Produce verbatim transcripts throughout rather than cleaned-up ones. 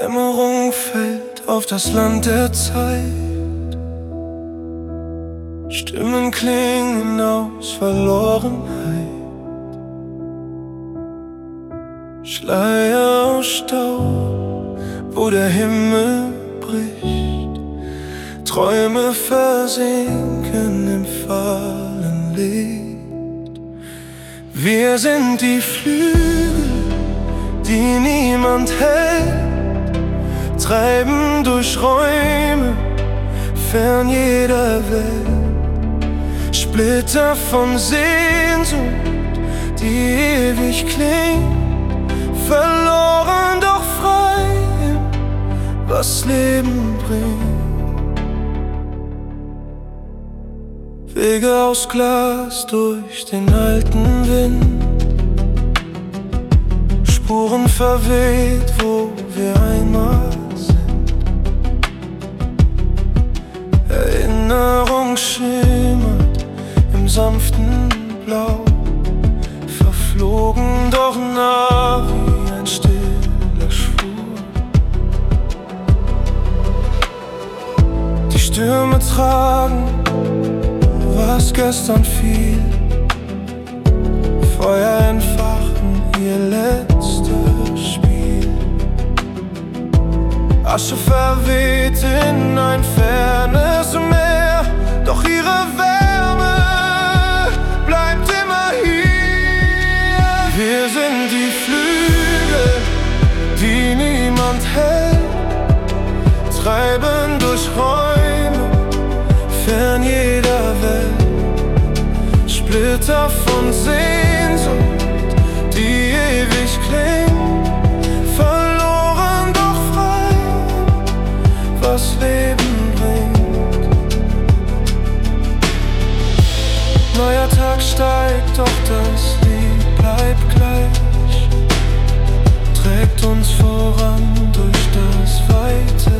Dämmerung fällt auf das Land der Zeit. Stimmen klingen aus Verlorenheit. Schleier aus Staub, wo der Himmel bricht. Träume versinken im Fallenlicht. Wir sind die Flügel, die niemand hält, treiben durch Räume fern jeder Welt. Splitter von Sehnsucht, die ewig klingt, verloren doch frei im, was Leben bringt. Wege aus Glas durch den alten Wind, Spuren verweht, wo wir einmal sind. Erinnerung schimmert im sanften Blau, verflogen doch nah wie ein stiller Schwur. Die Stürme tragen, was gestern fiel, Feuer entfachen ihr letztes Spiel. Asche verweht in ein fernes Meer, doch ihre Wärme bleibt immer hier. Wir sind die Flügel, die niemand hält, treiben durch Räume fern jeder Welt. Splitter von Sehnsucht, die ewig klingt, verloren doch frei, was Leben bringt. Neuer Tag steigt, doch das Lied bleibt gleich, trägt uns voran durch das weite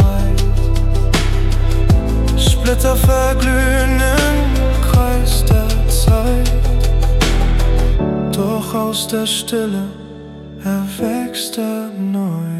Reich. Splitter verglühen im Kreis der Zeit, doch aus der Stille erwächst er neu.